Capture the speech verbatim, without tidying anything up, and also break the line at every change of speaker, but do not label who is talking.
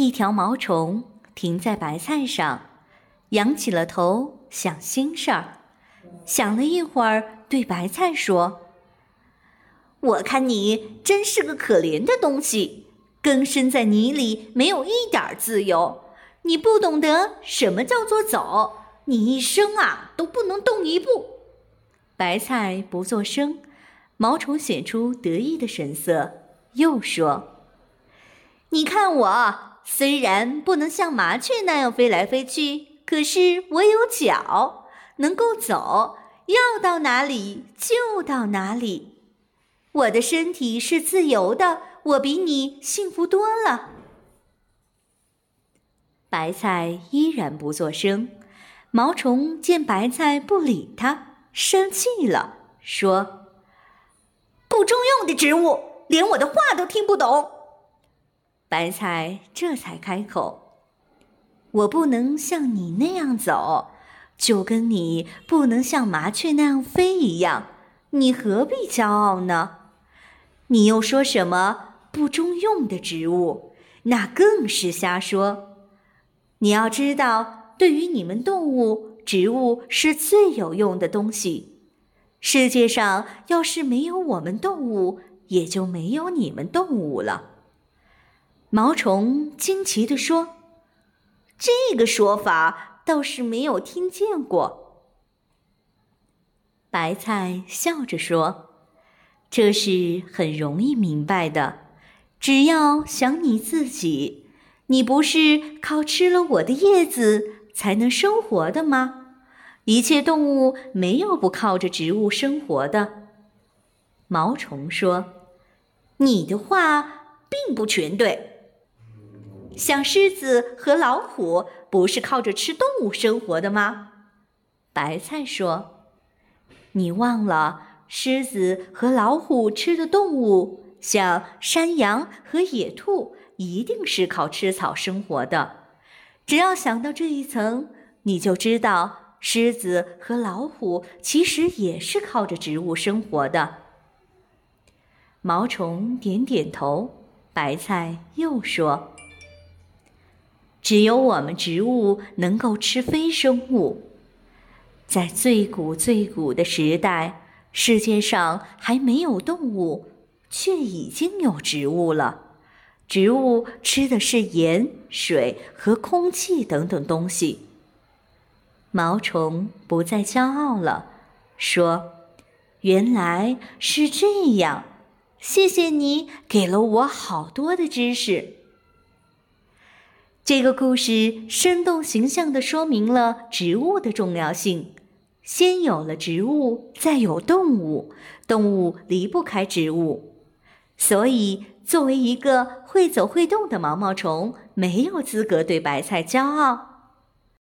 一条毛虫停在白菜上，仰起了头想心事儿，想了一会儿，对白菜说：我看你真是个可怜的东西，根深在泥里，没有一点自由。你不懂得什么叫做走，你一生啊都不能动一步。白菜不作声，毛虫显出得意的神色，又说：你看我，虽然不能像麻雀那样飞来飞去，可是我有脚，能够走，要到哪里就到哪里。我的身体是自由的，我比你幸福多了。白菜依然不作声，毛虫见白菜不理它，生气了，说：不中用的植物，连我的话都听不懂。白菜这才开口：我不能像你那样走，就跟你不能像麻雀那样飞一样，你何必骄傲呢？你又说什么不中用的植物，那更是瞎说。你要知道，对于你们动物，植物是最有用的东西。世界上要是没有我们动物，也就没有你们动物了。毛虫惊奇地说：这个说法倒是没有听见过。白菜笑着说：这是很容易明白的，只要想你自己，你不是靠吃了我的叶子才能生活的吗？一切动物没有不靠着植物生活的。毛虫说：你的话并不全对。像狮子和老虎不是靠着吃动物生活的吗？白菜说：你忘了，狮子和老虎吃的动物，像山羊和野兔，一定是靠吃草生活的。只要想到这一层，你就知道狮子和老虎其实也是靠着植物生活的。毛虫点点头，白菜又说：只有我们植物能够吃非生物。在最古最古的时代，世界上还没有动物，却已经有植物了。植物吃的是盐、水和空气等等东西。毛虫不再骄傲了，说：原来是这样，谢谢你给了我好多的知识。这个故事生动形象地说明了植物的重要性。先有了植物，再有动物，动物离不开植物。所以，作为一个会走会动的毛毛虫，没有资格对白菜骄傲。